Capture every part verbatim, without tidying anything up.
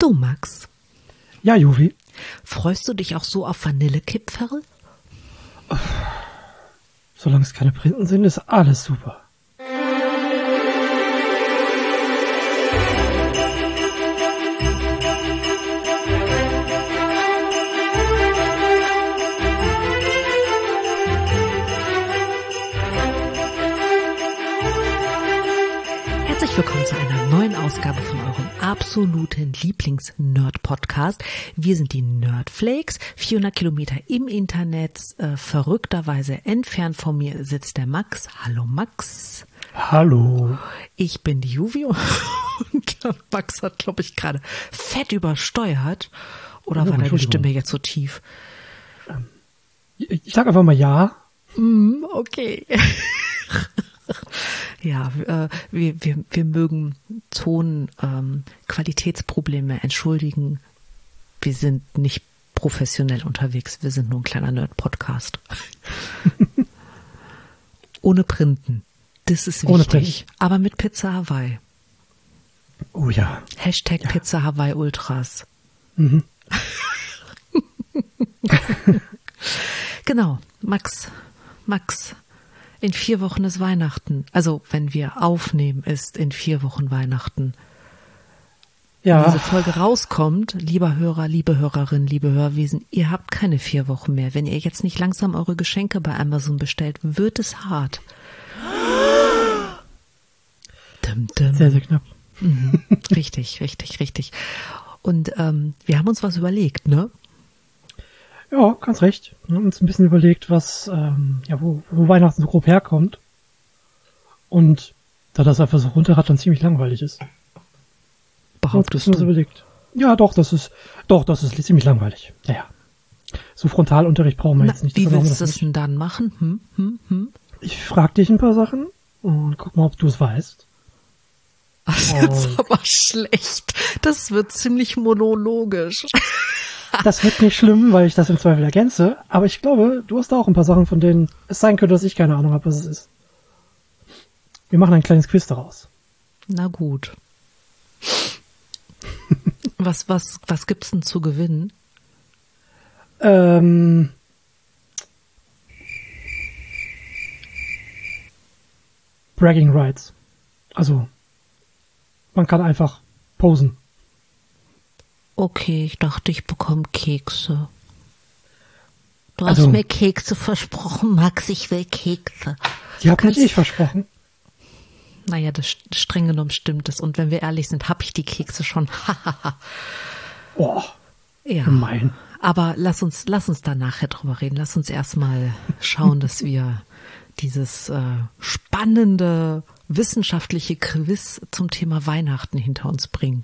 Du, Max. Ja, Juvi. Freust du dich auch so auf Vanillekipferl? Solange es keine Printen sind, ist alles super. Herzlich willkommen zu einer neuen Ausgabe von eurem absoluten Lieblings-Nerd-Podcast. Wir sind die Nerdflakes, vierhundert Kilometer im Internet, äh, verrückterweise entfernt von mir sitzt der Max. Hallo Max. Hallo. Ich bin die Juvi und der Max hat, glaube ich, gerade fett übersteuert. Oder Oh, war deine Stimme jetzt so tief? Ich, ich sag einfach mal ja. Mm, okay. Ja, äh, wir, wir, wir mögen Ton-Qualitätsprobleme ähm, entschuldigen. Wir sind nicht professionell unterwegs. Wir sind nur ein kleiner Nerd-Podcast. Ohne Printen. Das ist Ohne wichtig. Printen. Aber mit Pizza Hawaii. Oh ja. Hashtag Ja. Pizza Hawaii Ultras. Mhm. Genau. Max. Max. In vier Wochen ist Weihnachten. Also, wenn wir aufnehmen, ist in vier Wochen Weihnachten. Wenn Ja. diese Folge rauskommt, lieber Hörer, liebe Hörerin, liebe Hörwesen, ihr habt keine vier Wochen mehr. Wenn ihr jetzt nicht langsam eure Geschenke bei Amazon bestellt, wird es hart. Dum, dum. Sehr, sehr knapp. Mhm. Richtig, richtig, richtig. Und ähm, wir haben uns was überlegt, ne? Ja, ganz recht. Wir haben uns ein bisschen überlegt, was, ähm, ja, wo, wo Weihnachten so grob herkommt. Und da das einfach so runterrattern ziemlich langweilig ist. Behauptest haben wir uns du? überlegt. Ja, doch, das ist, doch, das ist ziemlich langweilig. Ja, ja. So Frontalunterricht brauchen wir Na, jetzt nicht. wie deshalb machen wir willst du das es denn dann machen? Hm, hm, hm? nicht. Ich frag dich ein paar Sachen und guck mal, ob du es weißt. Das ist jetzt aber schlecht. Das wird ziemlich monologisch. Das wird nicht schlimm, weil ich das im Zweifel ergänze, aber ich glaube, du hast da auch ein paar Sachen, von denen es sein könnte, dass ich keine Ahnung habe, was es ist. Wir machen ein kleines Quiz daraus. Na gut. Was, was, was gibt's denn zu gewinnen? Ähm, Bragging Rights. Also, man kann einfach posen. Okay, ich dachte, ich bekomme Kekse. Du Also- hast mir Kekse versprochen, Max, ich will Kekse. Die habe nicht Kannst- ich versprochen. Naja, das streng genommen stimmt es. Und wenn wir ehrlich sind, habe ich die Kekse schon. Oh, Ja. gemein. Aber lass uns, lass uns da nachher drüber reden. Lass uns erstmal schauen, dass wir dieses äh, spannende wissenschaftliche Quiz zum Thema Weihnachten hinter uns bringen.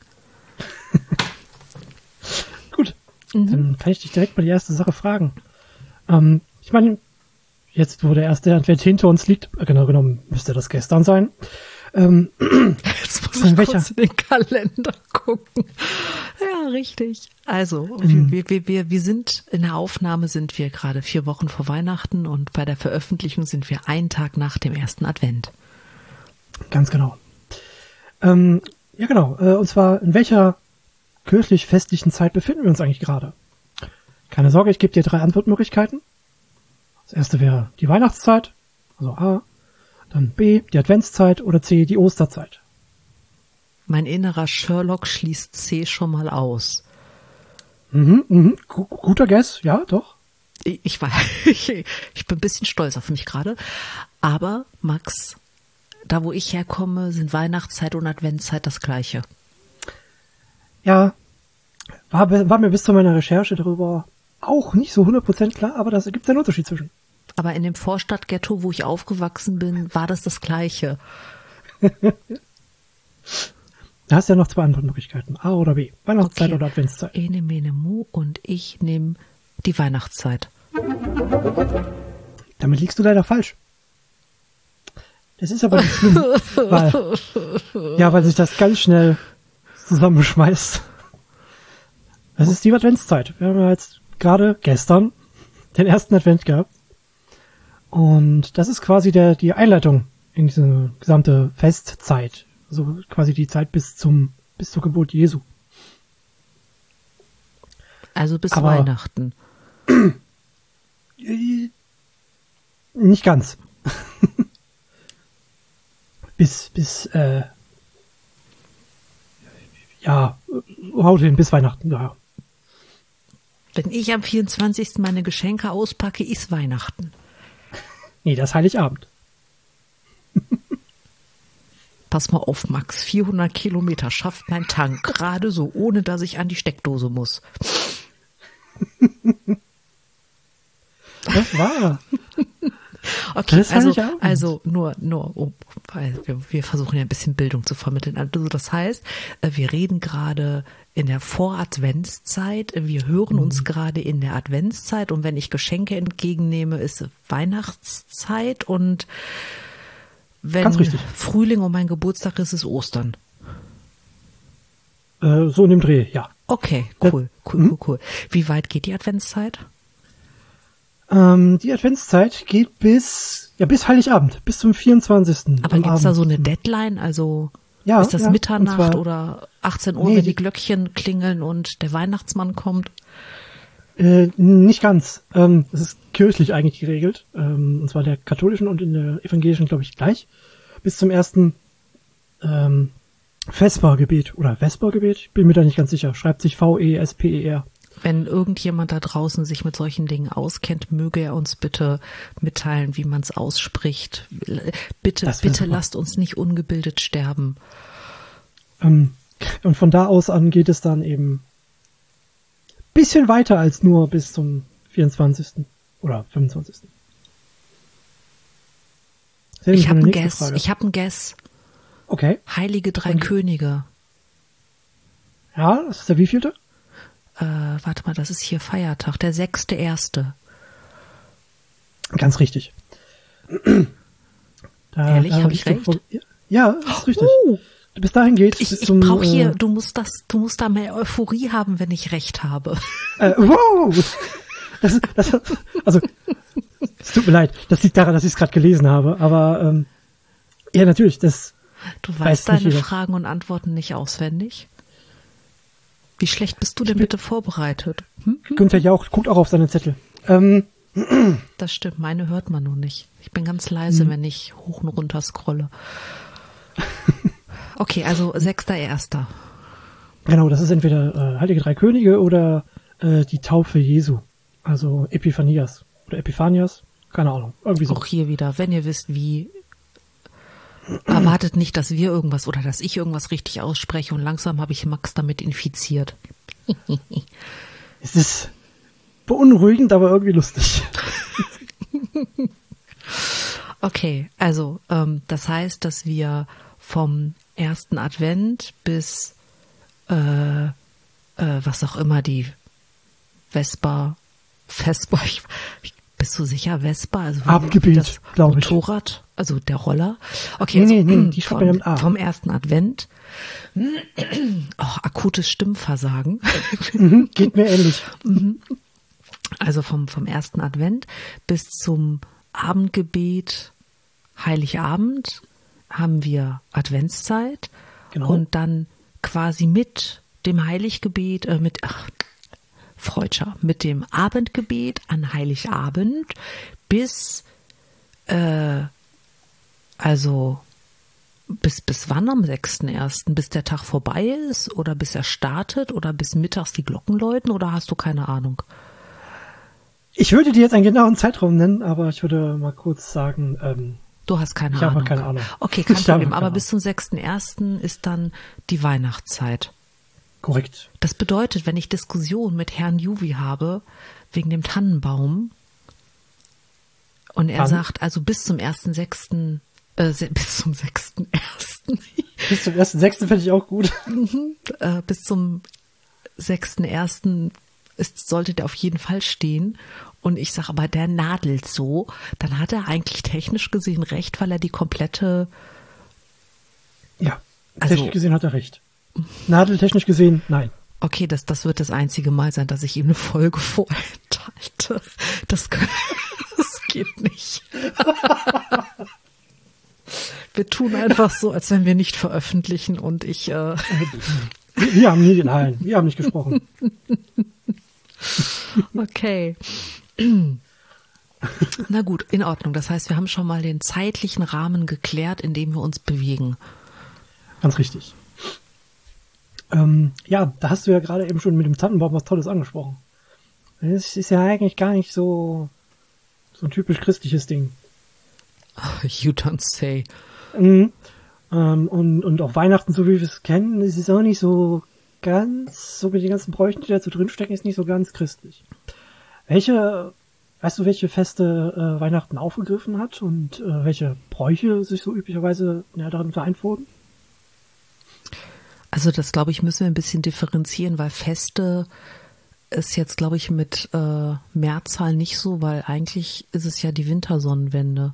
Gut, Mhm. dann kann ich dich direkt mal die erste Sache fragen. Ähm, ich meine, jetzt wo der erste Advent hinter uns liegt, äh, genau genommen müsste das gestern sein. Ähm, Jetzt muss In ich welcher? kurz in den Kalender gucken. Ja, richtig. Also, Mhm. wir, wir, wir, wir sind, in der Aufnahme sind wir gerade vier Wochen vor Weihnachten und bei der Veröffentlichung sind wir einen Tag nach dem ersten Advent. Ganz genau. Ähm, ja, genau. Äh, und zwar, in welcher kirchlich-festlichen Zeit befinden wir uns eigentlich gerade? Keine Sorge, ich gebe dir drei Antwortmöglichkeiten. Das erste wäre die Weihnachtszeit, also A. Dann B, die Adventszeit oder C, die Osterzeit. Mein innerer Sherlock schließt C schon mal aus. Mhm, mhm. Gu- Guter Guess, ja, doch. Ich, ich war, ich, ich bin ein bisschen stolz auf mich gerade. Aber, Max, da wo ich herkomme, sind Weihnachtszeit und Adventszeit das Gleiche. Ja, war, war mir bis zu meiner Recherche darüber auch nicht so hundert Prozent klar, aber da gibt es einen Unterschied zwischen. Aber in dem Vorstadtghetto, wo ich aufgewachsen bin, war das das Gleiche. Da hast du ja noch zwei Antwortmöglichkeiten, A oder B. Weihnachtszeit Okay. oder Adventszeit. Ene, mene, mu und ich nehme die Weihnachtszeit. Damit liegst du leider falsch. Das ist aber nicht schlimm, weil, ja, weil sich das ganz schnell zusammenschmeißt. Das ist die Adventszeit. Wir haben ja jetzt gerade gestern den ersten Advent gehabt. Und das ist quasi der, die Einleitung in diese gesamte Festzeit. Also quasi die Zeit bis zum, bis zur Geburt Jesu. Also bis Aber- Weihnachten. Äh, Nicht ganz. bis, bis, äh, ja, haut hin, bis Weihnachten, ja. Wenn ich am vierundzwanzigsten meine Geschenke auspacke, ist Weihnachten. Nee, das ist Heiligabend. Pass mal auf, Max, vierhundert Kilometer schafft mein Tank gerade so, ohne dass ich an die Steckdose muss. Das war. Okay, Das ist also, Heiligabend. also nur, nur, um, weil wir, wir versuchen ja ein bisschen Bildung zu vermitteln. Also das heißt, äh, wir reden gerade in der Voradventszeit, wir hören uns gerade in der Adventszeit und wenn ich Geschenke entgegennehme, ist Weihnachtszeit und wenn Ganz richtig. Frühling und mein Geburtstag ist, ist Ostern. Äh, so in dem Dreh, ja. Okay, cool, cool, cool, cool. Wie weit geht die Adventszeit? Ähm, die Adventszeit geht bis, ja, bis Heiligabend, bis zum vierundzwanzigsten Aber am gibt's da Abend. so eine Deadline? Also Ja, ist das ja, und Mitternacht zwar- oder achtzehn Uhr, Nee, wenn die die- Glöckchen klingeln und der Weihnachtsmann kommt? Äh, nicht ganz. Ähm, das ist kirchlich eigentlich geregelt. Ähm, und zwar der katholischen und in der evangelischen, glaube ich, gleich. Bis zum ersten ähm, Vespergebet oder Vespergebet. Ich bin mir da nicht ganz sicher. Schreibt sich V E S P E R. Wenn irgendjemand da draußen sich mit solchen Dingen auskennt, möge er uns bitte mitteilen, wie man es ausspricht. Bitte, Das wär bitte super. lasst uns nicht ungebildet sterben. Ähm, und von da aus an geht es dann eben bisschen weiter als nur bis zum vierundzwanzigsten oder fünfundzwanzigsten Sehr Ich schön, habe eine einen nächste Guess. Frage. Ich habe einen Guess. Okay. Heilige Drei Und- Könige. Ja, das ist der wievielte? Äh, warte mal, das ist hier Feiertag. Der sechste Erste. Ganz richtig. Da, Ehrlich, da hab ich liegt doch recht? vor- Ja, das ist richtig. Uh, Bis dahin geht ich bis ich zum, brauche hier, äh, du musst das, du musst da mehr Euphorie haben, wenn ich recht habe. Äh, wow! Das, ist- das, also, es tut mir leid, das liegt daran, dass ich es gerade gelesen habe, aber ähm, ja, natürlich, das Du Weiß weißt nicht deine jeder. Fragen und Antworten nicht auswendig? Wie schlecht bist du denn bitte vorbereitet? Hm? Günther Jauch guckt auch auf seine Zettel. Ähm, Das stimmt, meine hört man nur nicht. Ich bin ganz leise, Hm. wenn ich hoch und runter scrolle. Okay, also sechster Erster. genau, das ist entweder äh, Heilige Drei Könige oder äh, die Taufe Jesu, also Epiphanias oder Epiphanias, keine Ahnung, irgendwie so. Auch hier wieder, wenn ihr wisst, wie, erwartet nicht, dass wir irgendwas oder dass ich irgendwas richtig ausspreche und langsam habe ich Max damit infiziert. Es ist beunruhigend, aber irgendwie lustig. Okay, also ähm, das heißt, dass wir vom ersten Advent bis äh, äh, was auch immer die Vespa, Vespa, ich, ich, bist du sicher Vespa? Also wie- Abgebiet, wie das glaub ich. Motorrad, also der Roller. Okay, Nee, also, nee, nee, die schreibt man ja vom, mit A. vom ersten Advent. Oh, akutes Stimmversagen. Mhm, geht mir ähnlich. Also vom, vom ersten Advent bis zum Abendgebet, Heiligabend, haben wir Adventszeit. Genau. Und dann quasi mit dem Heiliggebet, äh, mit, ach, Freudscher, mit dem Abendgebet an Heiligabend bis, äh, also, bis, bis wann am sechsten Ersten? Bis der Tag vorbei ist oder bis er startet oder bis mittags die Glocken läuten oder hast du keine Ahnung? Ich würde dir jetzt einen genauen Zeitraum nennen, aber ich würde mal kurz sagen, ähm, Du hast keine Ich Ahnung. habe keine Ahnung. Okay, kein Ich habe Problem. keine Aber bis zum sechsten Ersten ist dann die Weihnachtszeit. korrekt. Das bedeutet, wenn ich Diskussion mit Herrn Juvi habe, wegen dem Tannenbaum, und er Dann? sagt, also bis zum ersten sechsten Äh, se- bis zum sechsten Ersten Bis zum ersten sechsten fände ich auch gut. äh, bis zum sechsten Ersten ist, sollte der auf jeden Fall stehen. Und ich sage, aber der nadelt so, dann hat er eigentlich technisch gesehen recht, weil er die komplette, Ja, Also- technisch gesehen hat er recht. Nadeltechnisch gesehen, nein. okay, das, das wird das einzige Mal sein, dass ich ihm eine Folge vorenthalte. Das, kann- das geht nicht. Wir tun einfach so, als wenn wir nicht veröffentlichen und ich, äh, Wir, wir haben nie, nein, wir haben nicht gesprochen. Okay. Na gut, in Ordnung. Das heißt, wir haben schon mal den zeitlichen Rahmen geklärt, in dem wir uns bewegen. Ganz richtig. Ähm, ja, da hast du ja gerade eben schon mit dem Tannenbaum was Tolles angesprochen. Es ist ja eigentlich gar nicht so, so ein typisch christliches Ding. You don't say. Mhm. Ähm, und, und auch Weihnachten, so wie wir es kennen, es ist auch nicht so ganz, so mit den ganzen Bräuchen, die da so drinstecken, ist nicht so ganz christlich. Welche, weißt du, welche Feste äh, Weihnachten aufgegriffen hat und äh, welche Bräuche sich so üblicherweise ja, darin vereint wurden? Also das, glaube ich, müssen wir ein bisschen differenzieren, weil Feste ist jetzt, glaube ich, mit äh, Mehrzahl nicht so, weil eigentlich ist es ja die Wintersonnenwende.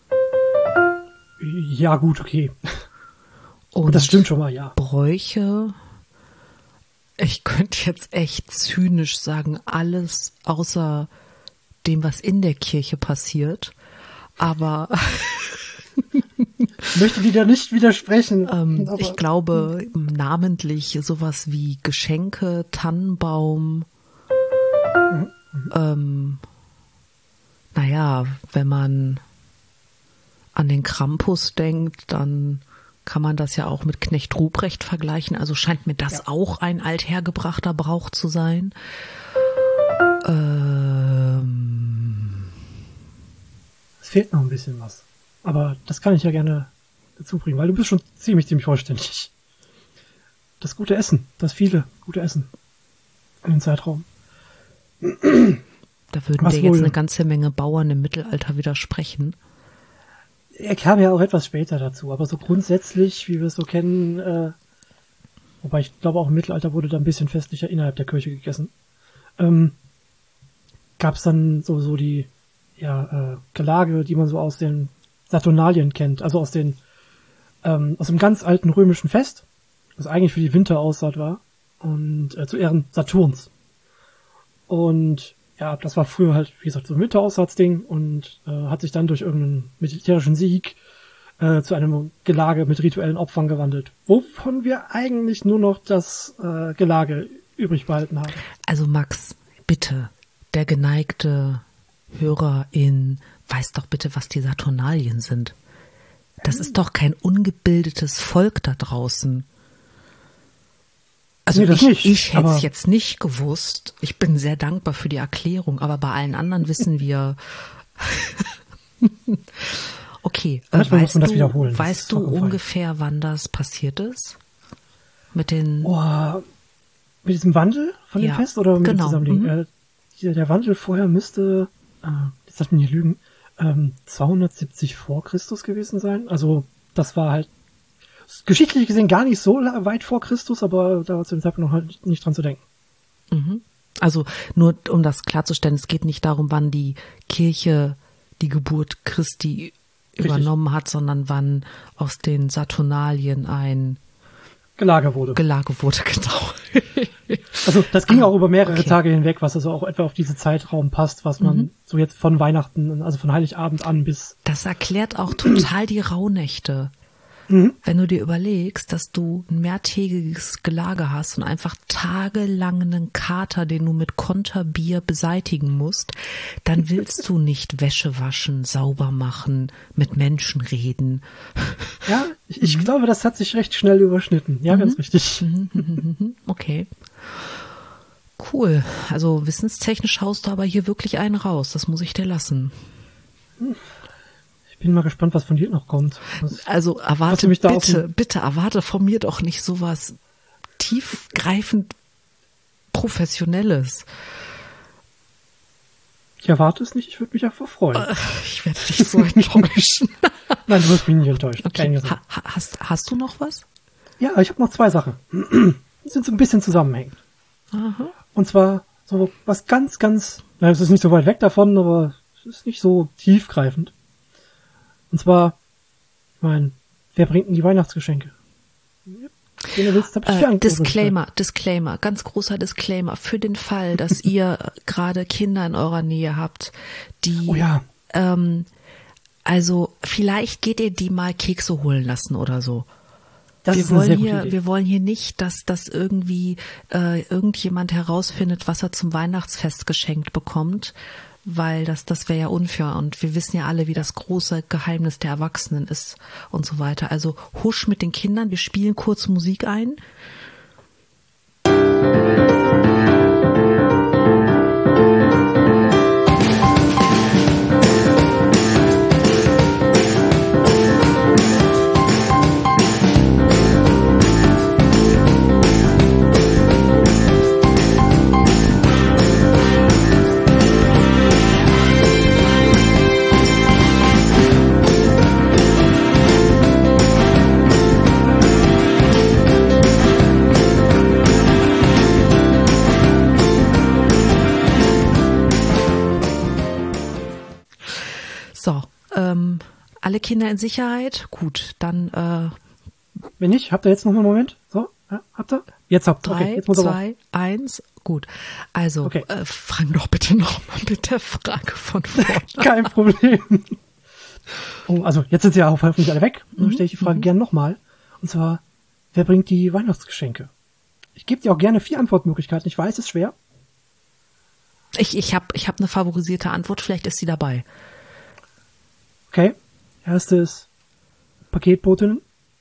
Ja, gut, okay. Und das stimmt schon mal, ja. Bräuche, ich könnte jetzt echt zynisch sagen, alles außer dem, was in der Kirche passiert. Aber ich möchte dir nicht widersprechen. ähm, ich glaube, namentlich sowas wie Geschenke, Tannenbaum, mhm. ähm, naja, wenn man an den Krampus denkt, dann kann man das ja auch mit Knecht Ruprecht vergleichen. Also scheint mir das ja auch ein althergebrachter Brauch zu sein. Ähm, es fehlt noch ein bisschen was. Aber das kann ich ja gerne dazu bringen, weil du bist schon ziemlich, ziemlich vollständig. Das gute Essen, das viele gute Essen in den Zeitraum. Da würden was dir wohl? Jetzt eine ganze Menge Bauern im Mittelalter widersprechen. Er kam ja auch etwas später dazu, aber so grundsätzlich, wie wir es so kennen, äh, wobei ich glaube auch im Mittelalter wurde da ein bisschen festlicher innerhalb der Kirche gegessen, ähm, gab es dann so so die ja äh, Gelage, die man so aus den Saturnalien kennt, also aus den ähm, aus dem ganz alten römischen Fest, das eigentlich für die Winteraussaat war und äh, zu Ehren Saturns. Und ja, das war früher halt, wie gesagt, so ein Winteraussatzding und äh, hat sich dann durch irgendeinen militärischen Sieg äh, zu einem Gelage mit rituellen Opfern gewandelt, wovon wir eigentlich nur noch das äh, Gelage übrig behalten haben. Also Max, bitte, der geneigte Hörerin weiß doch bitte, was die Saturnalien sind. Das ist doch kein ungebildetes Volk da draußen. Also nee, das ich, nicht, ich hätte aber es jetzt nicht gewusst. Ich bin sehr dankbar für die Erklärung, aber bei allen anderen wissen wir. Okay, äh, Manchmal muss weißt man das du, wiederholen. Das weißt ist du vollkommen ungefähr, wann das passiert ist? Mit den Oh, mit diesem Wandel von dem Ja, Fest oder mit genau. dem Zusammenlegen? Mhm. Äh, der, der Wandel vorher müsste, äh, jetzt lass mich nicht lügen, ähm, zweihundertsiebzig vor Christus gewesen sein. Also das war halt geschichtlich gesehen gar nicht so la- weit vor Christus, aber da war zu dem Zeitpunkt noch halt nicht dran zu denken. Mhm. Also nur um das klarzustellen, es geht nicht darum, wann die Kirche die Geburt Christi Richtig. übernommen hat, sondern wann aus den Saturnalien ein Gelage wurde. Gelage wurde, genau. Also das ging Ah, auch über mehrere okay. Tage hinweg, was also auch etwa auf diese Zeitraum passt, was man Mhm. so jetzt von Weihnachten, also von Heiligabend an bis... Das erklärt auch total die Rauhnächte. Mhm. Wenn du dir überlegst, dass du ein mehrtägiges Gelage hast und einfach tagelang einen Kater, den du mit Konterbier beseitigen musst, dann willst du nicht Wäsche waschen, sauber machen, mit Menschen reden. Ja, ich, ich glaube, das hat sich recht schnell überschnitten. Ja, ganz richtig. Okay. Cool. Also wissenstechnisch haust du aber hier wirklich einen raus. Das muss ich dir lassen. Ich bin mal gespannt, was von dir noch kommt. Was, Also was erwarte du mich da bitte, auf- bitte erwarte von mir doch nicht sowas tiefgreifend Professionelles. Ich erwarte es nicht, ich würde mich einfach freuen. Ich werde dich so enttäuschen. Nein, du wirst mich nicht enttäuscht. Okay. Keine Sorge. Ha, ha- hast, hast du noch was? Ja, ich habe noch zwei Sachen. Die sind so ein bisschen zusammenhängend. Aha. Und zwar so was ganz, ganz, na, es ist nicht so weit weg davon, aber es ist nicht so tiefgreifend. Und zwar, ich mein, wer bringt denn die Weihnachtsgeschenke? Den du willst, hab ich Äh, hier angerufen. Disclaimer, Disclaimer, ganz großer Disclaimer. Für den Fall, dass ihr gerade Kinder in eurer Nähe habt, die, Oh ja. ähm, also vielleicht geht ihr die mal Kekse holen lassen oder so. Das wir ist eine wollen sehr gute hier, Idee. wir wollen hier nicht, dass das irgendwie äh, irgendjemand herausfindet, was er zum Weihnachtsfest geschenkt bekommt, weil das, das wäre ja unfair und wir wissen ja alle, wie das große Geheimnis der Erwachsenen ist und so weiter. Also husch mit den Kindern, wir spielen kurz Musik ein. So, ähm, alle Kinder in Sicherheit? Gut, dann äh, Wenn nicht, habt ihr jetzt noch mal einen Moment? So, ja, habt ihr? Jetzt habt ihr. drei, Okay, jetzt muss aber. zwei, eins, gut. Also, Okay. äh, fang doch bitte nochmal mit der Frage von vorne. Kein Problem. Oh, also, jetzt sind sie ja auch hoffentlich alle weg. Dann stelle ich die Frage gerne nochmal. Und zwar, wer bringt die Weihnachtsgeschenke? Ich gebe dir auch gerne vier Antwortmöglichkeiten. Ich weiß, es ist schwer. Ich, ich habe ich hab eine favorisierte Antwort, vielleicht ist sie dabei. Okay. Erste ist Paketbotinnen.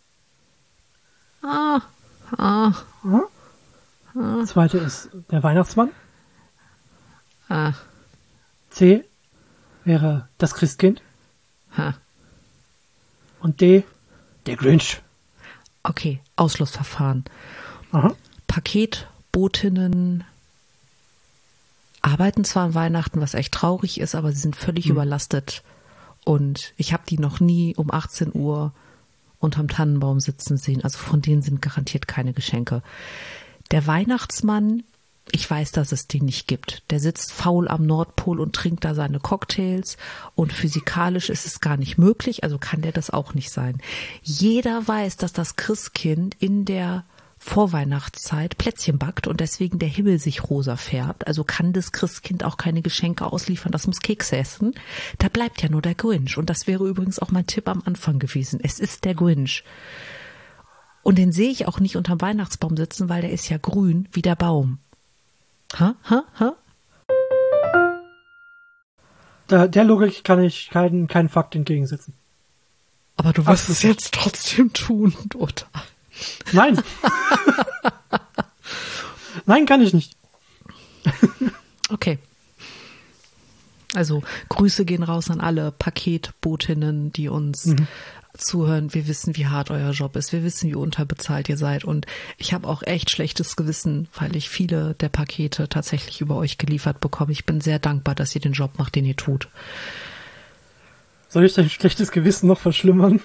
Ah, ah, Mhm. Zweite ist der Weihnachtsmann. ah, C wäre das Christkind. ha. Und D, der Grinch. Okay, Ausschlussverfahren. Aha. Paketbotinnen arbeiten zwar an Weihnachten, was echt traurig ist, aber sie sind völlig überlastet. Und ich habe die noch nie um achtzehn Uhr unterm Tannenbaum sitzen sehen. Also von denen sind garantiert keine Geschenke. Der Weihnachtsmann, ich weiß, dass es den nicht gibt. Der sitzt faul am Nordpol und trinkt da seine Cocktails. Und physikalisch ist es gar nicht möglich, also kann der das auch nicht sein. Jeder weiß, dass das Christkind in der Vorweihnachtszeit Plätzchen backt und deswegen der Himmel sich rosa färbt. Also kann das Christkind auch keine Geschenke ausliefern, das muss Kekse essen. Da bleibt ja nur der Grinch. Und das wäre übrigens auch mein Tipp am Anfang gewesen. Es ist der Grinch. Und den sehe ich auch nicht unterm Weihnachtsbaum sitzen, weil der ist ja grün wie der Baum. Ha, ha, ha? Da, der Logik kann ich keinen keinen Fakt entgegensetzen. Aber du wirst Absolut es jetzt trotzdem tun, oder? Nein. Nein, kann ich nicht. Okay. Also Grüße gehen raus an alle Paketbotinnen, die uns mhm. zuhören. Wir wissen, wie hart euer Job ist. Wir wissen, wie unterbezahlt ihr seid. Und ich habe auch echt schlechtes Gewissen, weil ich viele der Pakete tatsächlich über euch geliefert bekomme. Ich bin sehr dankbar, dass ihr den Job macht, den ihr tut. Soll ich dein schlechtes Gewissen noch verschlimmern?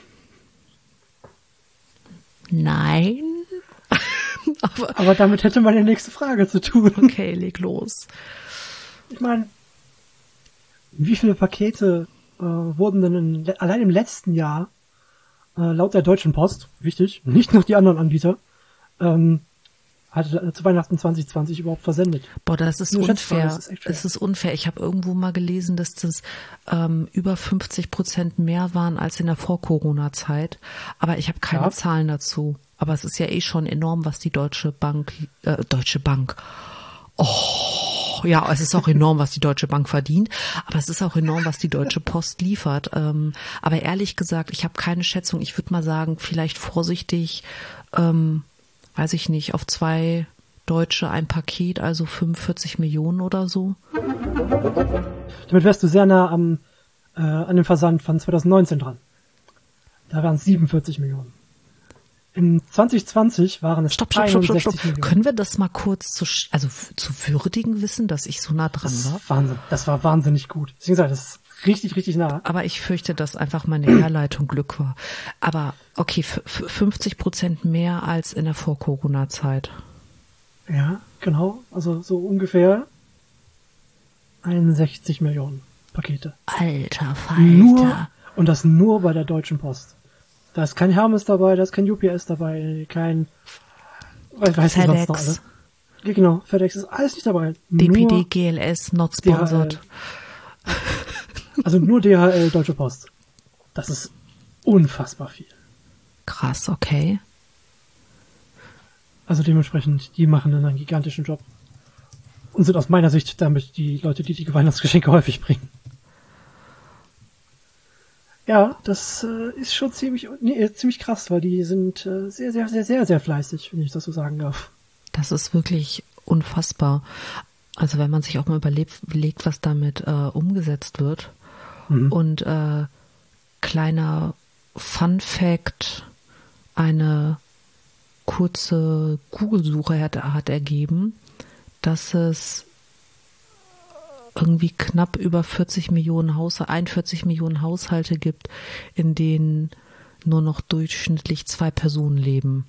Nein. Aber, Aber damit hätte meine nächste Frage zu tun. Okay, leg los. Ich meine, wie viele Pakete äh, wurden denn in, allein im letzten Jahr äh, laut der Deutschen Post, wichtig, nicht noch die anderen Anbieter, ähm, hat äh, zu Weihnachten zwanzig zwanzig überhaupt versendet? Boah, das ist Nur unfair. Das ist, echt schwer. Das ist unfair. Ich habe irgendwo mal gelesen, dass das ähm, über fünfzig Prozent mehr waren als in der Vor-Corona-Zeit. Aber ich habe keine Ja. Zahlen dazu. Aber es ist ja eh schon enorm, was die Deutsche Bank, äh, Deutsche Bank, oh, ja, es ist auch enorm, was die Deutsche Bank verdient, aber es ist auch enorm, was die Deutsche Post liefert. Ähm, aber ehrlich gesagt, ich habe keine Schätzung. Ich würde mal sagen, vielleicht vorsichtig, ähm, weiß ich nicht, auf zwei Deutsche ein Paket, also fünfundvierzig Millionen oder so. Damit wärst du sehr nah am, äh, an dem Versand von zwanzig neunzehn dran. Da waren es siebenundvierzig Millionen. In zwanzig zwanzig waren es Stopp, stopp, stopp, stopp, einundsechzig stopp. Millionen. Können wir das mal kurz zu, sch- also f- zu würdigen wissen, dass ich so nah dran Das war? ist Wahnsinn. Das war wahnsinnig gut. Deswegen sage ich, das ist richtig, richtig nah. Aber ich fürchte, dass einfach meine Herleitung Glück war. Aber okay, f- f- fünfzig Prozent mehr als in der Vor-Corona-Zeit. Ja, genau. Also so ungefähr einundsechzig Millionen Pakete. Alter Falter. Nur, und das nur bei der Deutschen Post. Da ist kein Hermes dabei, da ist kein U P S dabei, kein was weiß ich sonst noch FedEx, alles. Ja, genau, FedEx ist alles nicht dabei. D P D, Nur G L S, not D H L. sponsored. Also nur D H L, Deutsche Post. Das ist unfassbar viel. Krass, okay. Also dementsprechend, die machen dann einen gigantischen Job. Und sind aus meiner Sicht damit die Leute, die die Weihnachtsgeschenke häufig bringen. Ja, das äh, ist schon ziemlich, nee, ziemlich krass, weil die sind äh, sehr, sehr, sehr, sehr, sehr fleißig, wenn ich das so sagen darf. Das ist wirklich unfassbar. Also wenn man sich auch mal überlegt, überlegt was damit äh, umgesetzt wird. Mhm. Und äh, kleiner Fun Fact, eine kurze Google-Suche hat, hat ergeben, dass es irgendwie knapp über vierzig Millionen Haushalte, einundvierzig Millionen Haushalte gibt, in denen nur noch durchschnittlich zwei Personen leben.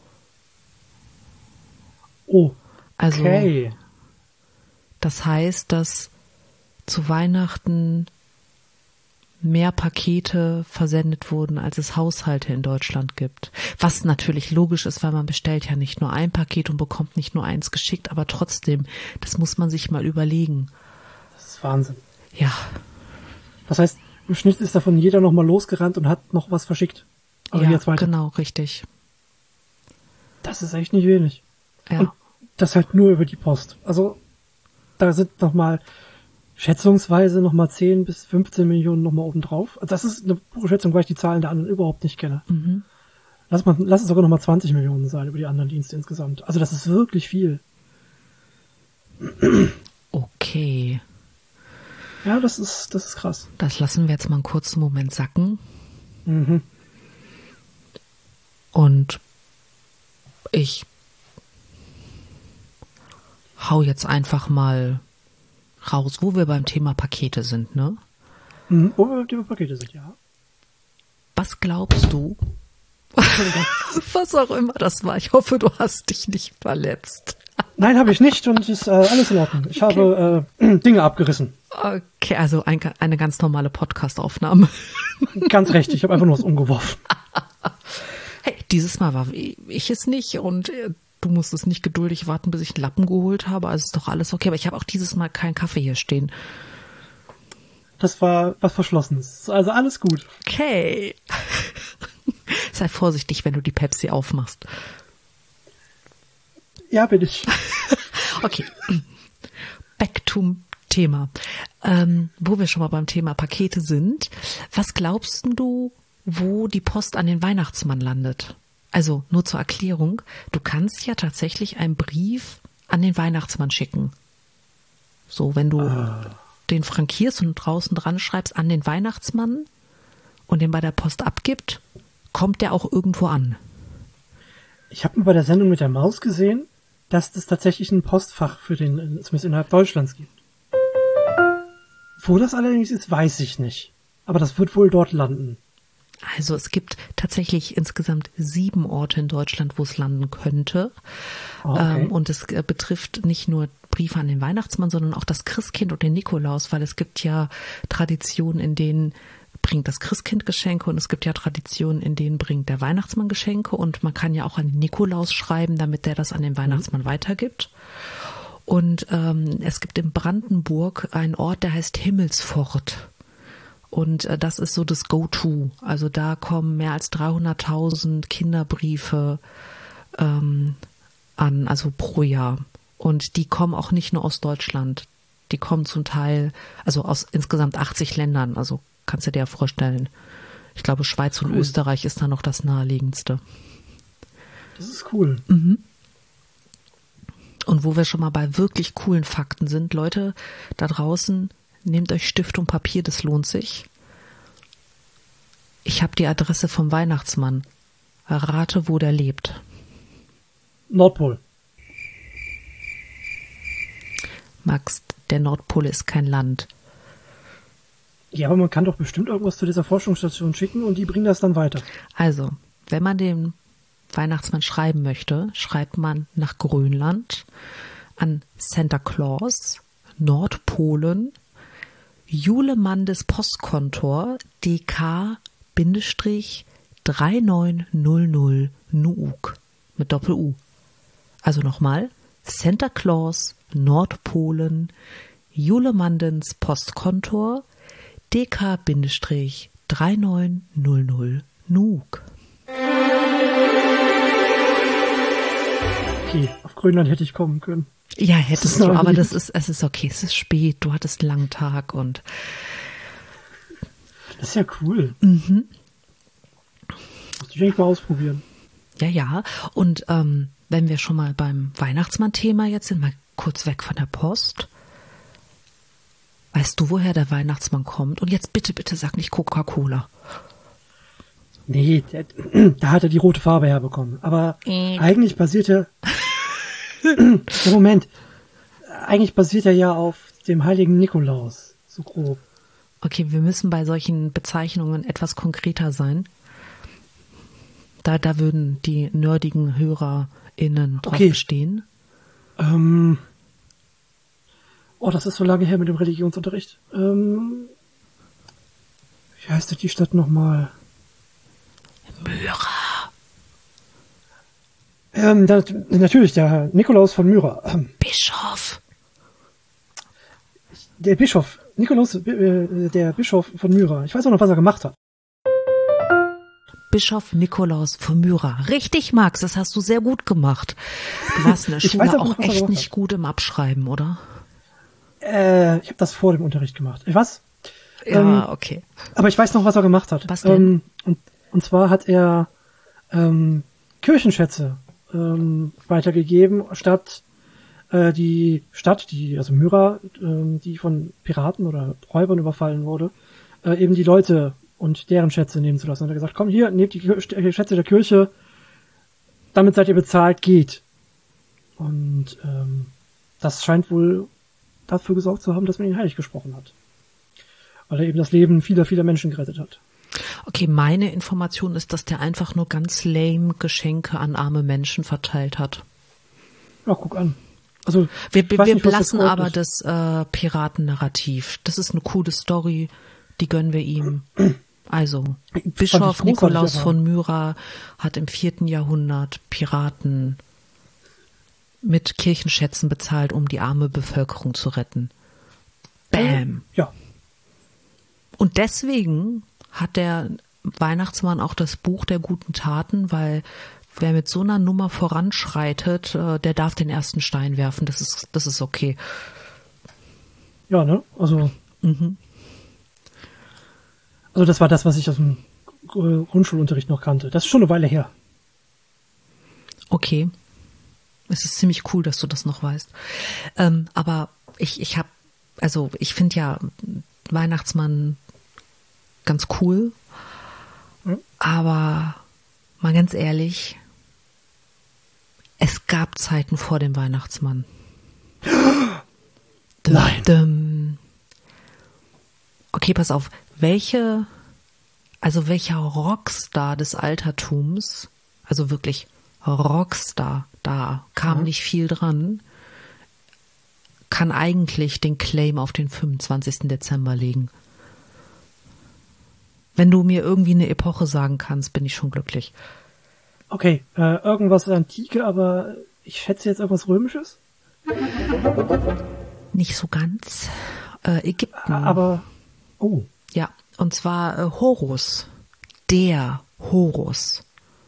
Oh, also, okay. Das heißt, dass zu Weihnachten mehr Pakete versendet wurden, als es Haushalte in Deutschland gibt. Was natürlich logisch ist, weil man bestellt ja nicht nur ein Paket und bekommt nicht nur eins geschickt, aber trotzdem, das muss man sich mal überlegen. Das ist Wahnsinn. Ja. Das heißt, im Schnitt ist davon jeder nochmal losgerannt und hat noch was verschickt. Also ja, jetzt weiter. Genau, richtig. Das ist echt nicht wenig. Ja. Und das halt nur über die Post. Also da sind nochmal schätzungsweise nochmal zehn bis fünfzehn Millionen nochmal oben drauf. Das ist eine pure Schätzung, weil ich die Zahlen der anderen überhaupt nicht kenne. Mhm. Lass, mal, lass es sogar nochmal zwanzig Millionen sein über die anderen Dienste insgesamt. Also das ist wirklich viel. Okay. Ja, das ist, das ist krass. Das lassen wir jetzt mal einen kurzen Moment sacken. Mhm. Und ich hau jetzt einfach mal raus, wo wir beim Thema Pakete sind, ne? Mhm, wo wir beim Thema Pakete sind, ja. Was glaubst du? Was auch immer das war. Ich hoffe, du hast dich nicht verletzt. Nein, habe ich nicht und ist äh, alles in Ordnung. Ich okay. habe äh, Dinge abgerissen. Okay, also ein, eine ganz normale Podcast-Aufnahme. Ganz recht, ich habe einfach nur was umgeworfen. Hey, dieses Mal war ich es nicht und du musstest nicht geduldig warten, bis ich einen Lappen geholt habe. Also ist doch alles okay. Aber ich habe auch dieses Mal keinen Kaffee hier stehen. Das war was Verschlossenes. Also alles gut. Okay. Sei vorsichtig, wenn du die Pepsi aufmachst. Ja, bin ich. Okay. Back to Thema. Ähm, wo wir schon mal beim Thema Pakete sind. Was glaubst du, wo die Post an den Weihnachtsmann landet? Also nur zur Erklärung, du kannst ja tatsächlich einen Brief an den Weihnachtsmann schicken. So, wenn du ah. den frankierst und draußen dran schreibst an den Weihnachtsmann und den bei der Post abgibt, kommt der auch irgendwo an. Ich habe mal bei der Sendung mit der Maus gesehen, dass es tatsächlich ein Postfach für den, zumindest innerhalb Deutschlands gibt. Wo das allerdings ist, weiß ich nicht. Aber das wird wohl dort landen. Also es gibt tatsächlich insgesamt sieben Orte in Deutschland, wo es landen könnte. Oh, okay. ähm, und es äh, betrifft nicht nur Briefe an den Weihnachtsmann, sondern auch das Christkind und den Nikolaus, weil es gibt ja Traditionen, in denen bringt das Christkind Geschenke und es gibt ja Traditionen, in denen bringt der Weihnachtsmann Geschenke und man kann ja auch an den Nikolaus schreiben, damit der das an den Weihnachtsmann mhm. weitergibt. Und ähm, es gibt in Brandenburg einen Ort, der heißt Himmelsfort. Und äh, das ist so das Go-To. Also da kommen mehr als dreihunderttausend Kinderbriefe ähm, an, also pro Jahr. Und die kommen auch nicht nur aus Deutschland. Die kommen zum Teil, also aus insgesamt achtzig Ländern. Also kannst du dir ja vorstellen. Ich glaube, Schweiz und cool. Österreich ist da noch das naheliegendste. Das ist cool. Mhm. Und wo wir schon mal bei wirklich coolen Fakten sind, Leute da draußen, nehmt euch Stift und Papier, das lohnt sich. Ich habe die Adresse vom Weihnachtsmann. Rate, wo der lebt. Nordpol. Max, der Nordpol ist kein Land. Ja, aber man kann doch bestimmt irgendwas zu dieser Forschungsstation schicken und die bringen das dann weiter. Also, wenn man den Weihnachtsmann schreiben möchte, schreibt man nach Grönland, an Santa Claus, Nordpolen, Julemandes Postkontor D K drei neun null null Nuuk mit Doppel-U. Also nochmal, Santa Claus, Nordpolen, Julemandens Postkontor D K drei neun null null Nuuk. okay. Auf Grönland hätte ich kommen können. Ja, hättest du, aber das ist, es ist okay, es ist spät, du hattest einen langen Tag und. Das ist ja cool. Mhm. Muss ich eigentlich mal ausprobieren. Ja, ja. Und ähm, wenn wir schon mal beim Weihnachtsmann-Thema jetzt sind, mal kurz weg von der Post. Weißt du, woher der Weihnachtsmann kommt? Und jetzt bitte, bitte sag nicht Coca-Cola. Nee, der, da hat er die rote Farbe herbekommen. Aber äh. eigentlich basiert er... ja, Moment. Eigentlich basiert er ja auf dem heiligen Nikolaus. So grob. Okay, wir müssen bei solchen Bezeichnungen etwas konkreter sein. Da, da würden die nerdigen HörerInnen drauf okay. bestehen. Ähm... Oh, das ist so lange her mit dem Religionsunterricht. Ähm, wie heißt die Stadt nochmal? Myra. Ähm, da, natürlich, der Nikolaus von Myra. Ähm, Bischof. Der Bischof. Nikolaus, äh, der Bischof von Myra. Ich weiß auch noch, was er gemacht hat. Bischof Nikolaus von Myra. Richtig, Max, das hast du sehr gut gemacht. Du warst in der Schule auch, auch echt nicht gut im Abschreiben, oder? Äh, ich habe das vor dem Unterricht gemacht. Was? Ja, ähm, okay. Aber ich weiß noch, was er gemacht hat. Was denn? Ähm, und, und zwar hat er ähm, Kirchenschätze ähm, weitergegeben, statt äh, die Stadt, die also Myra, äh, die von Piraten oder Räubern überfallen wurde, äh, eben die Leute und deren Schätze nehmen zu lassen. Und er hat gesagt, komm hier, nehmt die Schätze der Kirche, damit seid ihr bezahlt, geht. Und ähm, das scheint wohl dafür gesorgt zu haben, dass man ihn heilig gesprochen hat. Weil er eben das Leben vieler, vieler Menschen gerettet hat. Okay, meine Information ist, dass der einfach nur ganz lame Geschenke an arme Menschen verteilt hat. Ja, guck an. Also Wir, wir nicht, belassen das aber das äh, Piratennarrativ. Das ist eine coole Story, die gönnen wir ihm. Also, Bischof Nikolaus von Myra hat im vierten Jahrhundert Piraten mit Kirchenschätzen bezahlt, um die arme Bevölkerung zu retten. Bam. Ja. Und deswegen hat der Weihnachtsmann auch das Buch der guten Taten, weil wer mit so einer Nummer voranschreitet, der darf den ersten Stein werfen. Das ist, das ist okay. Ja, ne? Also, mhm. also das war das, was ich aus dem Grundschulunterricht noch kannte. Das ist schon eine Weile her. Okay. Es ist ziemlich cool, dass du das noch weißt. Ähm, aber ich, ich habe, also ich finde ja Weihnachtsmann ganz cool. Hm? Aber mal ganz ehrlich, es gab Zeiten vor dem Weihnachtsmann. Nein. Dum. Okay, pass auf. Welche, also welcher Rockstar des Altertums, also wirklich Rockstar, da kam mhm. nicht viel dran, kann eigentlich den Claim auf den fünfundzwanzigsten Dezember legen. Wenn du mir irgendwie eine Epoche sagen kannst, bin ich schon glücklich. Okay, äh, irgendwas Antike, aber ich schätze jetzt irgendwas Römisches? Nicht so ganz. Äh, Ägypten. Aber, oh. Ja, und zwar äh, Horus. Der Horus.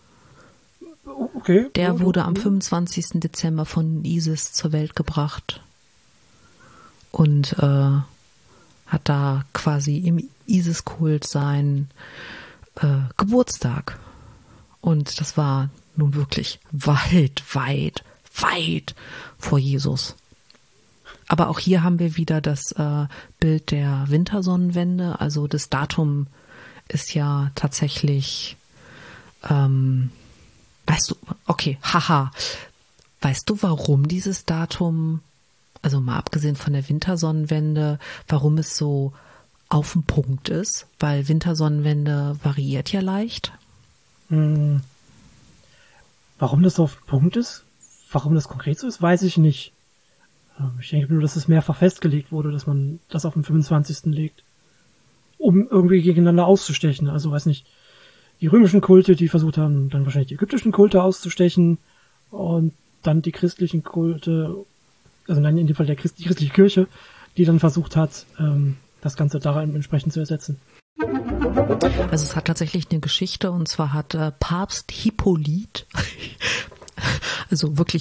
Okay. Der wurde am fünfundzwanzigsten Dezember von Isis zur Welt gebracht und äh, hat da quasi im Isis-Kult seinen äh, Geburtstag. Und das war nun wirklich weit, weit, weit vor Jesus. Aber auch hier haben wir wieder das äh, Bild der Wintersonnenwende. Also das Datum ist ja tatsächlich... Ähm, Weißt du, okay, haha, weißt du, warum dieses Datum, also mal abgesehen von der Wintersonnenwende, warum es so auf den Punkt ist? Weil Wintersonnenwende variiert ja leicht. Hm. Warum das so auf den Punkt ist? Warum das konkret so ist, weiß ich nicht. Ich denke nur, dass es mehrfach festgelegt wurde, dass man das auf den fünfundzwanzigsten legt, um irgendwie gegeneinander auszustechen. Also weiß nicht, die römischen Kulte, die versucht haben, dann wahrscheinlich die ägyptischen Kulte auszustechen und dann die christlichen Kulte, also nein, in dem Fall der Christ, die christliche Kirche, die dann versucht hat, ähm, das Ganze daran entsprechend zu ersetzen. Also es hat tatsächlich eine Geschichte und zwar hat äh, Papst Hippolyt, also wirklich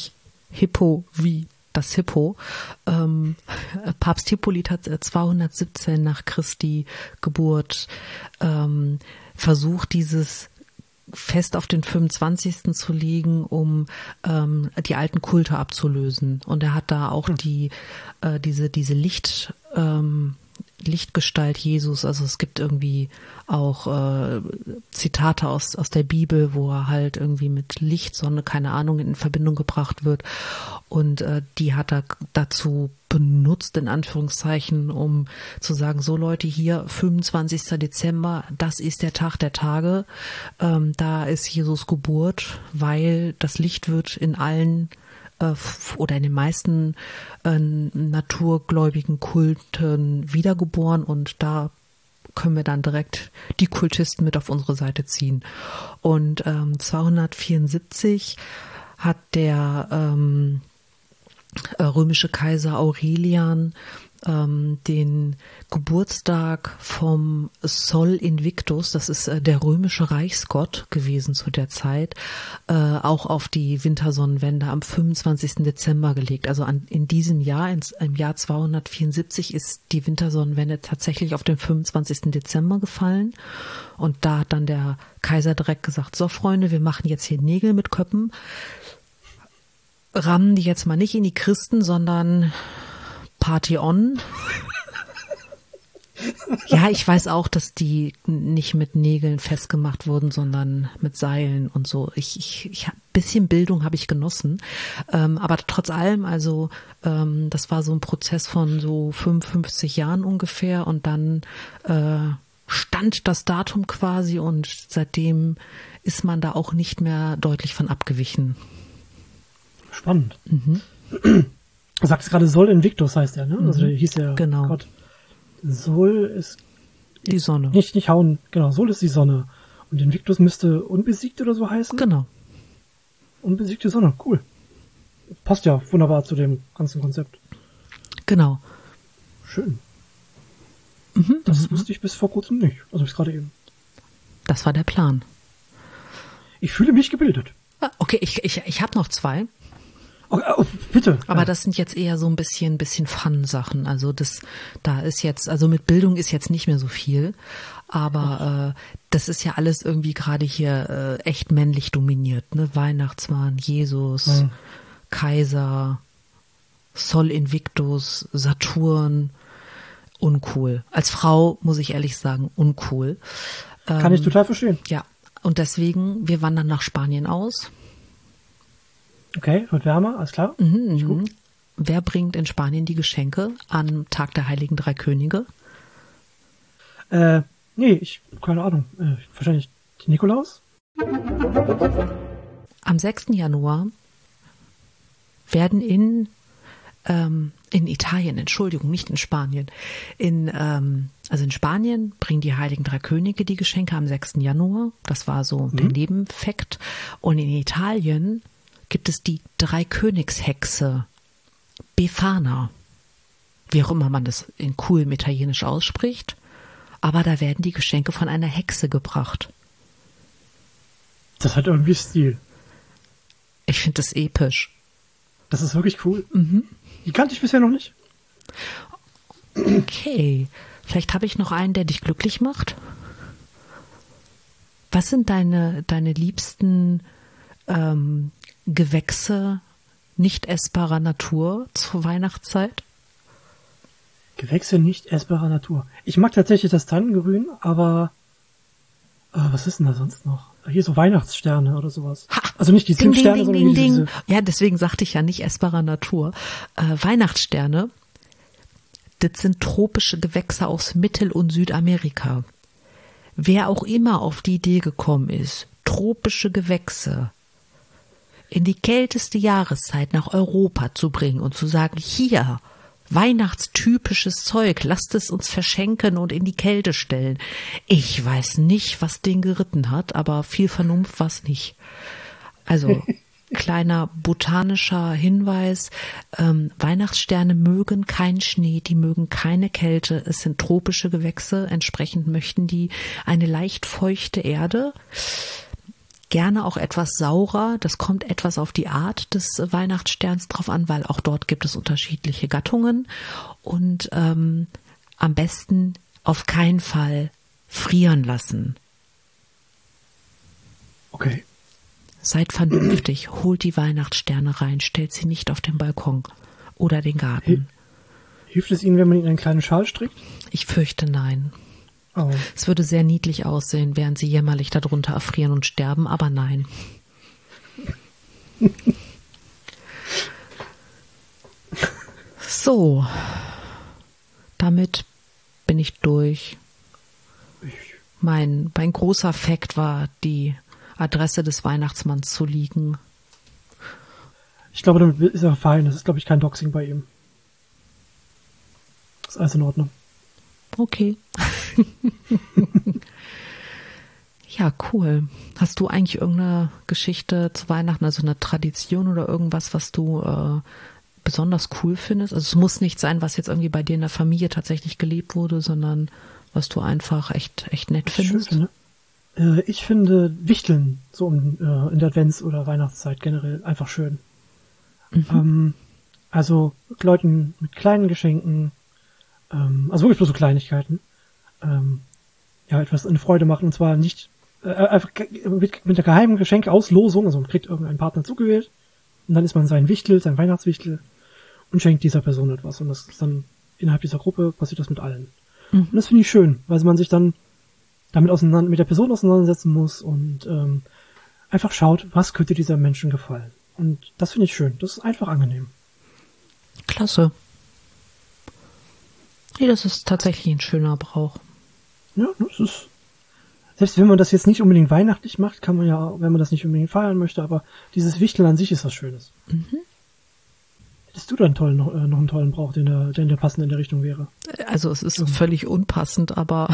Hippo wie das Hippo. Ähm, Papst Hippolyt hat zweihundertsiebzehn nach Christi Geburt ähm, versucht, dieses Fest auf den fünfundzwanzigsten zu legen, um ähm, die alten Kulte abzulösen. Und er hat da auch die äh, diese diese Licht ähm, Lichtgestalt Jesus, also es gibt irgendwie auch äh, Zitate aus aus der Bibel, wo er halt irgendwie mit Licht, Sonne, keine Ahnung, in Verbindung gebracht wird, und äh, die hat er dazu benutzt, in Anführungszeichen, um zu sagen, so Leute, hier fünfundzwanzigster Dezember, das ist der Tag der Tage, ähm, da ist Jesus Geburt, weil das Licht wird in allen oder in den meisten äh, naturgläubigen Kulten wiedergeboren, und da können wir dann direkt die Kultisten mit auf unsere Seite ziehen. Und ähm, zweihundertvierundsiebzig hat der ähm, römische Kaiser Aurelian ähm, den Geburtstag vom Sol Invictus, das ist äh, der römische Reichsgott gewesen zu der Zeit, äh, auch auf die Wintersonnenwende am fünfundzwanzigsten Dezember gelegt. Also an, in diesem Jahr, ins, im Jahr zweihundertvierundsiebzig, ist die Wintersonnenwende tatsächlich auf den fünfundzwanzigsten Dezember gefallen. Und da hat dann der Kaiser direkt gesagt, so Freunde, wir machen jetzt hier Nägel mit Köppen, rammen die jetzt mal nicht in die Christen, sondern Party on. Ja, ich weiß auch, dass die nicht mit Nägeln festgemacht wurden, sondern mit Seilen und so. Ich, ich, ich ein bisschen Bildung habe ich genossen, ähm, aber trotz allem, also ähm, das war so ein Prozess von so fünfundfünfzig Jahren ungefähr, und dann äh, stand das Datum quasi, und seitdem ist man da auch nicht mehr deutlich von abgewichen. Spannend. Mhm. Du sagst gerade, Sol Invictus heißt er, ne? Mhm. Also der hieß ja, genau. Gott. Sol ist die Sonne. Nicht, nicht hauen, genau, Sol ist die Sonne. Und Invictus müsste unbesiegt oder so heißen? Genau. Unbesiegte Sonne, cool. Passt ja wunderbar zu dem ganzen Konzept. Genau. Schön. Mhm, das mhm. wusste ich bis vor kurzem nicht. Also bis gerade eben. Das war der Plan. Ich fühle mich gebildet. Okay, ich, ich, ich habe noch zwei. Oh, oh, bitte. Aber ja. Das sind jetzt eher so ein bisschen, bisschen Fun-Sachen. Also das, da ist jetzt, also mit Bildung ist jetzt nicht mehr so viel. Aber äh, das ist ja alles irgendwie gerade hier äh, echt männlich dominiert. Ne? Weihnachtsmann, Jesus, mhm. Kaiser, Sol Invictus, Saturn. Uncool. Als Frau muss ich ehrlich sagen, uncool. Kann ähm, ich total verstehen. Ja. Und deswegen, wir wandern nach Spanien aus. Okay, wird wärmer, alles klar. Mhm, gut. Wer bringt in Spanien die Geschenke am Tag der Heiligen Drei Könige? Äh, nee, ich, keine Ahnung. Äh, wahrscheinlich Nikolaus? Am sechsten Januar werden in, ähm, in Italien, Entschuldigung, nicht in Spanien, in, ähm, also in Spanien bringen die Heiligen Drei Könige die Geschenke am sechsten Januar. Das war so mhm. der Nebenfakt. Und in Italien gibt es die Dreikönigshexe Befana, wie auch immer man das in coolem Italienisch ausspricht, aber da werden die Geschenke von einer Hexe gebracht. Das hat irgendwie Stil. Ich finde das episch. Das ist wirklich cool. Mhm. Die kannte ich bisher noch nicht. Okay, vielleicht habe ich noch einen, der dich glücklich macht. Was sind deine, deine liebsten ähm, Gewächse nicht essbarer Natur zur Weihnachtszeit? Gewächse nicht essbarer Natur. Ich mag tatsächlich das Tannengrün, aber äh, was ist denn da sonst noch? Hier so Weihnachtssterne oder sowas. Ha, also nicht die ding, Zimtsterne, ding, sondern ding, diese, ding. diese... Ja, deswegen sagte ich ja nicht essbarer Natur. Äh, Weihnachtssterne, das sind tropische Gewächse aus Mittel- und Südamerika. Wer auch immer auf die Idee gekommen ist, tropische Gewächse in die kälteste Jahreszeit nach Europa zu bringen und zu sagen, hier, weihnachtstypisches Zeug, lasst es uns verschenken und in die Kälte stellen. Ich weiß nicht, was den geritten hat, aber viel Vernunft war es nicht. Also, kleiner botanischer Hinweis, ähm, Weihnachtssterne mögen keinen Schnee, die mögen keine Kälte, es sind tropische Gewächse, entsprechend möchten die eine leicht feuchte Erde. Gerne auch etwas saurer. Das kommt etwas auf die Art des Weihnachtssterns drauf an, weil auch dort gibt es unterschiedliche Gattungen. Und ähm, am besten auf keinen Fall frieren lassen. Okay. Seid vernünftig, holt die Weihnachtssterne rein, stellt sie nicht auf den Balkon oder den Garten. Hilft es Ihnen, wenn man ihn in einen kleinen Schal strickt? Ich fürchte nein. Oh. Es würde sehr niedlich aussehen, während sie jämmerlich darunter erfrieren und sterben, aber nein. So, damit bin ich durch. Mein, mein großer Fakt war, die Adresse des Weihnachtsmanns zu liegen. Ich glaube, damit ist er fein. Das ist, glaube ich, kein Doxing bei ihm. Das ist alles in Ordnung. Okay. Ja, cool. Hast du eigentlich irgendeine Geschichte zu Weihnachten, also eine Tradition oder irgendwas, was du äh, besonders cool findest? Also es muss nicht sein, was jetzt irgendwie bei dir in der Familie tatsächlich gelebt wurde, sondern was du einfach echt echt nett findest. Schön finde. Äh, ich finde Wichteln so um, äh, in der Advents- oder Weihnachtszeit generell einfach schön. Mhm. Ähm, also mit Leuten mit kleinen Geschenken, ähm, also wirklich bloß so Kleinigkeiten, ähm, ja, etwas in Freude machen, und zwar nicht äh, einfach mit, mit der geheimen Geschenkauslosung, also man kriegt irgendeinen Partner zugewählt und dann ist man sein Wichtel, sein Weihnachtswichtel und schenkt dieser Person etwas, und das ist dann innerhalb dieser Gruppe passiert das mit allen. Mhm. Und das finde ich schön, weil man sich dann damit auseinander, mit der Person auseinandersetzen muss und ähm, einfach schaut, was könnte dieser Menschen gefallen. Und das finde ich schön, das ist einfach angenehm. Klasse. Nee, das ist tatsächlich ein schöner Brauch. Ja, das ist, selbst wenn man das jetzt nicht unbedingt weihnachtlich macht, kann man ja, wenn man das nicht unbedingt feiern möchte, aber dieses Wichteln an sich ist was Schönes. Mhm. Hättest du da einen tollen, noch, äh, noch einen tollen Brauch, den der, der, der passend in der Richtung wäre? Also es ist mhm. völlig unpassend, aber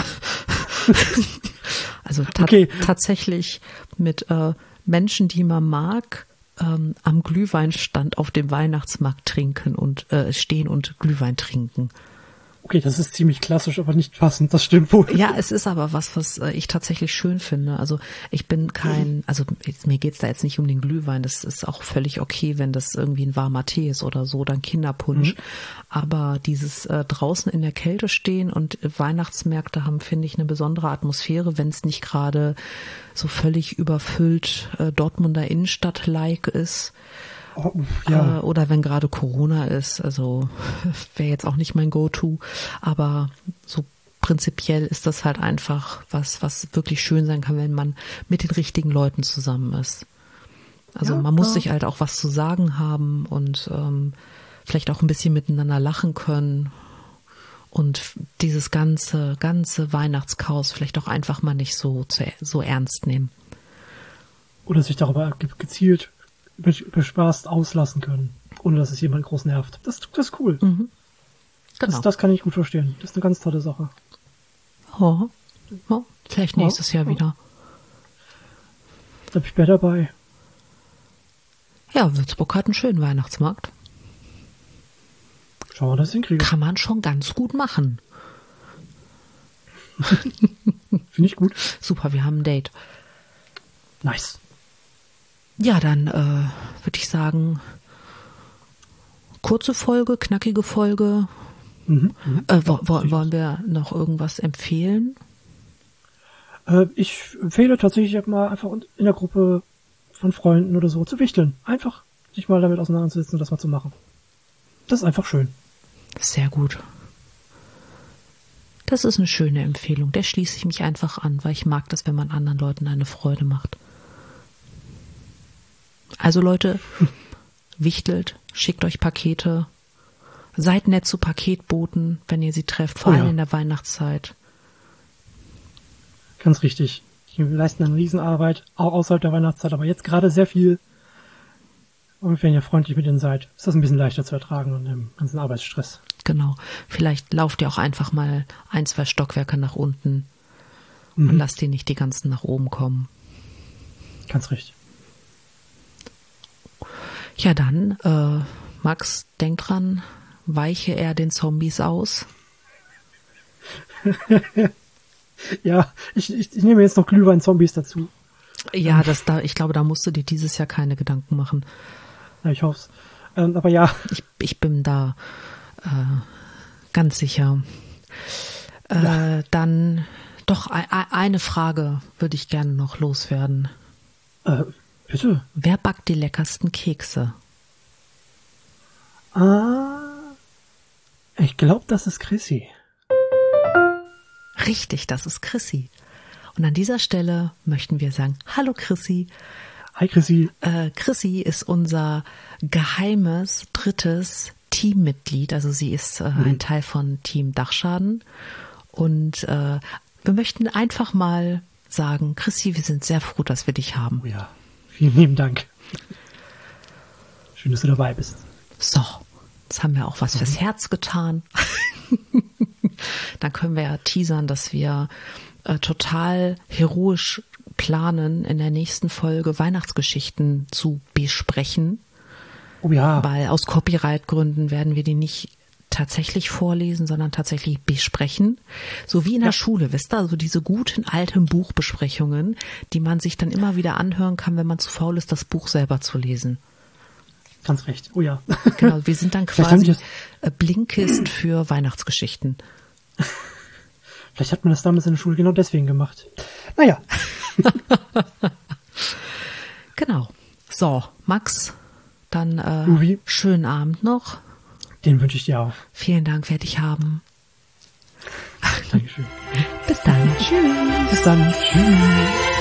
also ta- okay. tatsächlich mit äh, Menschen, die man mag, ähm, am Glühweinstand auf dem Weihnachtsmarkt trinken und äh, stehen und Glühwein trinken. Okay, das ist ziemlich klassisch, aber nicht passend, das stimmt wohl. Ja, es ist aber was, was ich tatsächlich schön finde. Also ich bin kein, also mir geht's da jetzt nicht um den Glühwein, das ist auch völlig okay, wenn das irgendwie ein warmer Tee ist oder so, dann Kinderpunsch. Mhm. Aber dieses äh, draußen in der Kälte stehen und Weihnachtsmärkte haben, finde ich, eine besondere Atmosphäre, wenn es nicht gerade so völlig überfüllt äh, Dortmunder Innenstadt-like ist. Oh, ja. Oder wenn gerade Corona ist, also wäre jetzt auch nicht mein Go-To, aber so prinzipiell ist das halt einfach was, was wirklich schön sein kann, wenn man mit den richtigen Leuten zusammen ist. Also ja, man muss ja. sich halt auch was zu sagen haben und ähm, vielleicht auch ein bisschen miteinander lachen können und dieses ganze, ganze Weihnachtschaos vielleicht auch einfach mal nicht so, so ernst nehmen. Oder sich darüber gezielt bespaßt auslassen können, ohne dass es jemand groß nervt. Das, das ist cool. Mhm. Genau. Das, das kann ich gut verstehen. Das ist eine ganz tolle Sache. Oh. Oh. Vielleicht nächstes oh. Jahr wieder. Da bin ich bei dabei. Ja, Würzburg hat einen schönen Weihnachtsmarkt. Schauen wir, das hinkriegen. Kann man schon ganz gut machen. Finde ich gut. Super, wir haben ein Date. Nice. Ja, dann äh, würde ich sagen, kurze Folge, knackige Folge. Mhm, äh, wo, wo, wollen wir noch irgendwas empfehlen? Äh, ich empfehle tatsächlich mal einfach in der Gruppe von Freunden oder so zu wichteln. Einfach sich mal damit auseinanderzusetzen und das mal zu machen. Das ist einfach schön. Sehr gut. Das ist eine schöne Empfehlung. Der schließe ich mich einfach an, weil ich mag das, wenn man anderen Leuten eine Freude macht. Also Leute, wichtelt, schickt euch Pakete, seid nett zu Paketboten, wenn ihr sie trefft, vor oh, allem ja. in der Weihnachtszeit. Ganz richtig. Die leisten eine Riesenarbeit, auch außerhalb der Weihnachtszeit, aber jetzt gerade sehr viel. Und wenn ihr freundlich mit ihnen seid, ist das ein bisschen leichter zu ertragen und dem ganzen Arbeitsstress. Genau. Vielleicht lauft ihr auch einfach mal ein, zwei Stockwerke nach unten mhm. und lasst die nicht die ganzen nach oben kommen. Ganz richtig. Ja, dann, äh, Max, denk dran, weiche er den Zombies aus. Ja, ich, ich, ich nehme jetzt noch Glühwein-Zombies dazu. Ja, das da, ich glaube, da musst du dir dieses Jahr keine Gedanken machen. Ja, ich hoffe es. Ähm, aber ja. Ich, ich bin da äh, ganz sicher. Äh, ja. Dann doch e- eine Frage würde ich gerne noch loswerden. Äh, bitte? Wer backt die leckersten Kekse? Ah, ich glaube, das ist Chrissy. Richtig, das ist Chrissy. Und an dieser Stelle möchten wir sagen, hallo Chrissy. Hi Chrissy. Äh, Chrissy ist unser geheimes drittes Teammitglied. Also sie ist äh, mhm. ein Teil von Team Dachschaden. Und äh, wir möchten einfach mal sagen, Chrissy, wir sind sehr froh, dass wir dich haben. Oh ja, vielen lieben Dank. Schön, dass du dabei bist. So, jetzt haben wir auch was mhm. fürs Herz getan. Dann können wir ja teasern, dass wir äh, total heroisch planen, in der nächsten Folge Weihnachtsgeschichten zu besprechen. Oh ja. Weil aus Copyright-Gründen werden wir die nicht tatsächlich vorlesen, sondern tatsächlich besprechen. So wie in der ja. Schule, wisst ihr, also diese guten alten Buchbesprechungen, die man sich dann immer wieder anhören kann, wenn man zu faul ist, das Buch selber zu lesen. Ganz recht, oh ja. Genau, wir sind dann quasi Blinkist für Weihnachtsgeschichten. Vielleicht hat man das damals in der Schule genau deswegen gemacht. Naja. Genau. So, Max, dann äh, schönen Abend noch. Den wünsche ich dir auch. Vielen Dank, werde ich haben. Dankeschön. Bis dann. Tschüss. Bis dann. Tschüss.